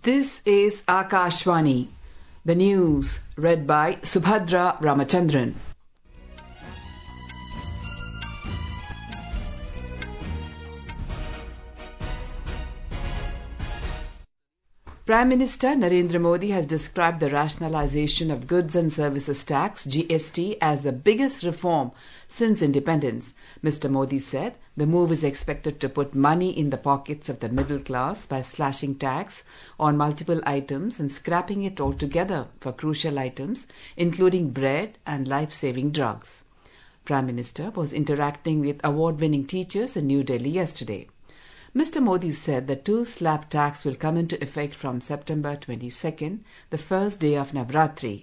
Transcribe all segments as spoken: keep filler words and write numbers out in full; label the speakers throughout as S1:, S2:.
S1: This is Akashvani. The news read by Subhadra Ramachandran. Prime Minister Narendra Modi has described the rationalization of Goods and Services Tax (G S T) as the biggest reform since independence. Mister Modi said the move is expected to put money in the pockets of the middle class by slashing tax on multiple items and scrapping it altogether for crucial items, including bread and life-saving drugs. Prime Minister was interacting with award-winning teachers in New Delhi yesterday. Mister Modi said the two-slab tax will come into effect from September twenty-second, the first day of Navratri.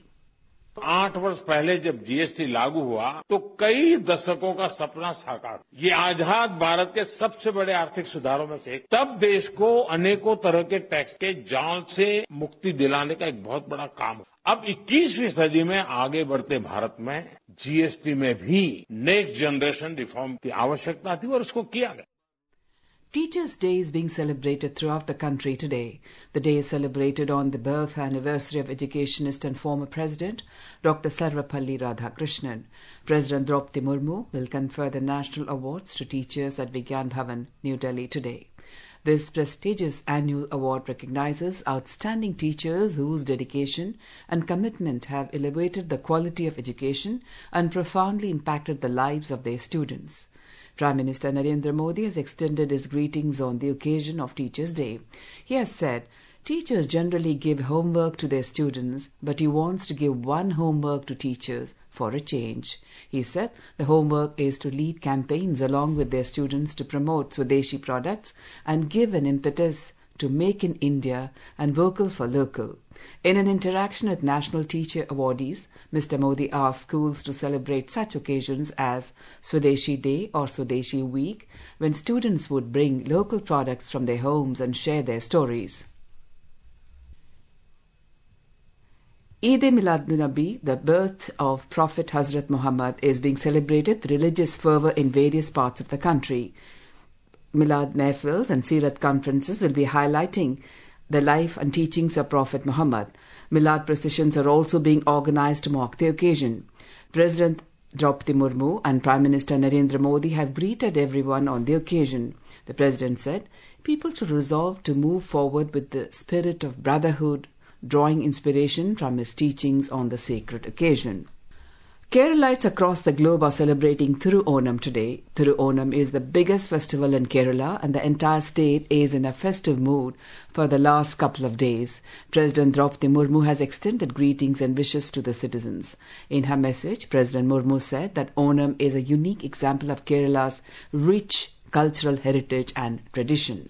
S2: आठ वर्ष पहले जब GST लागू हुआ तो कई दशकों का सपना साकार ये आजाद भारत के सबसे बड़े आर्थिक सुधारों में से एक तब देश को अनेकों तरह के टैक्स के जाल से मुक्ति दिलाने का एक बहुत बड़ा काम अब इक्कीसवीं सदी में आगे बढ़ते भारत में जीएसटी में भी नेक्स्ट जनरेशन रिफॉर्म की आवश्यकता थी और उसको किया गया.
S1: Teachers' Day is being celebrated throughout the country today. The day is celebrated on the birth anniversary of educationist and former President Doctor Sarvepalli Radhakrishnan. President Draupadi Murmu will confer the national awards to teachers at Vigyan Bhavan, New Delhi today. This prestigious annual award recognizes outstanding teachers whose dedication and commitment have elevated the quality of education and profoundly impacted the lives of their students. Prime Minister Narendra Modi has extended his greetings on the occasion of Teachers' Day. He has said, teachers generally give homework to their students, but he wants to give one homework to teachers for a change. He said the homework is to lead campaigns along with their students to promote Swadeshi products and give an impetus to Make in India and Vocal for Local. In an interaction with National Teacher Awardees, Mister Modi asked schools to celebrate such occasions as Swadeshi Day or Swadeshi Week, when students would bring local products from their homes and share their stories. Eid-e-Milad-un-Nabi, the birth of Prophet Hazrat Muhammad, is being celebrated with religious fervour in various parts of the country. Milad Mehfils and Sirat conferences will be highlighting the life and teachings of Prophet Muhammad. Milad processions are also being organized to mark the occasion. President Draupadi Murmu and Prime Minister Narendra Modi have greeted everyone on the occasion. The President said, people should resolve to move forward with the spirit of brotherhood, drawing inspiration from his teachings on the sacred occasion. Keralites across the globe are celebrating Thiru Onam today. Thiru Onam is the biggest festival in Kerala and the entire state is in a festive mood for the last couple of days. President Draupadi Murmu has extended greetings and wishes to the citizens. In her message, President Murmu said that Onam is a unique example of Kerala's rich cultural heritage and tradition.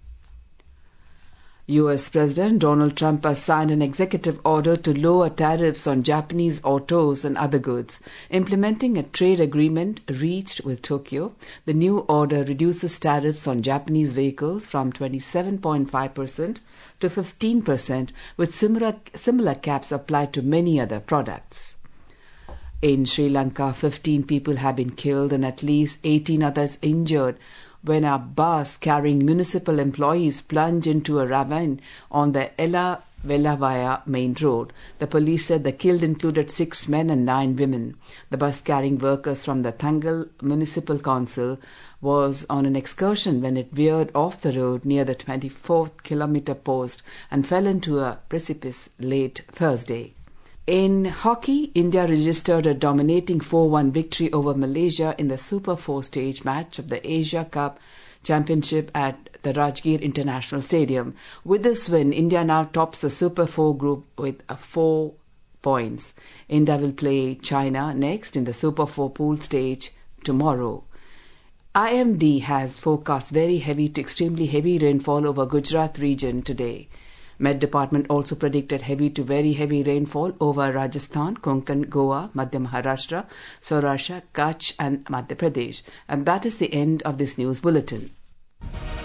S1: U S President Donald Trump has signed an executive order to lower tariffs on Japanese autos and other goods, implementing a trade agreement reached with Tokyo. The new order reduces tariffs on Japanese vehicles from twenty-seven point five percent to fifteen percent, with similar, similar caps applied to many other products. In Sri Lanka, fifteen people have been killed and at least eighteen others injured when a bus carrying municipal employees plunged into a ravine on the Ella Velavaya main road. The police said the killed included six men and nine women. The bus carrying workers from the Thangal Municipal Council was on an excursion when it veered off the road near the twenty-fourth kilometre post and fell into a precipice late Thursday. In hockey, India registered a dominating four one victory over Malaysia in the Super four stage match of the Asia Cup Championship at the Rajgir International Stadium. With this win, India now tops the Super four group with four points. India will play China next in the Super four pool stage tomorrow. I M D has forecast very heavy to extremely heavy rainfall over Gujarat region today. Met Department also predicted heavy to very heavy rainfall over Rajasthan, Konkan, Goa, Madhya Maharashtra, Saurashtra, Kutch and Madhya Pradesh. And that is the end of this news bulletin.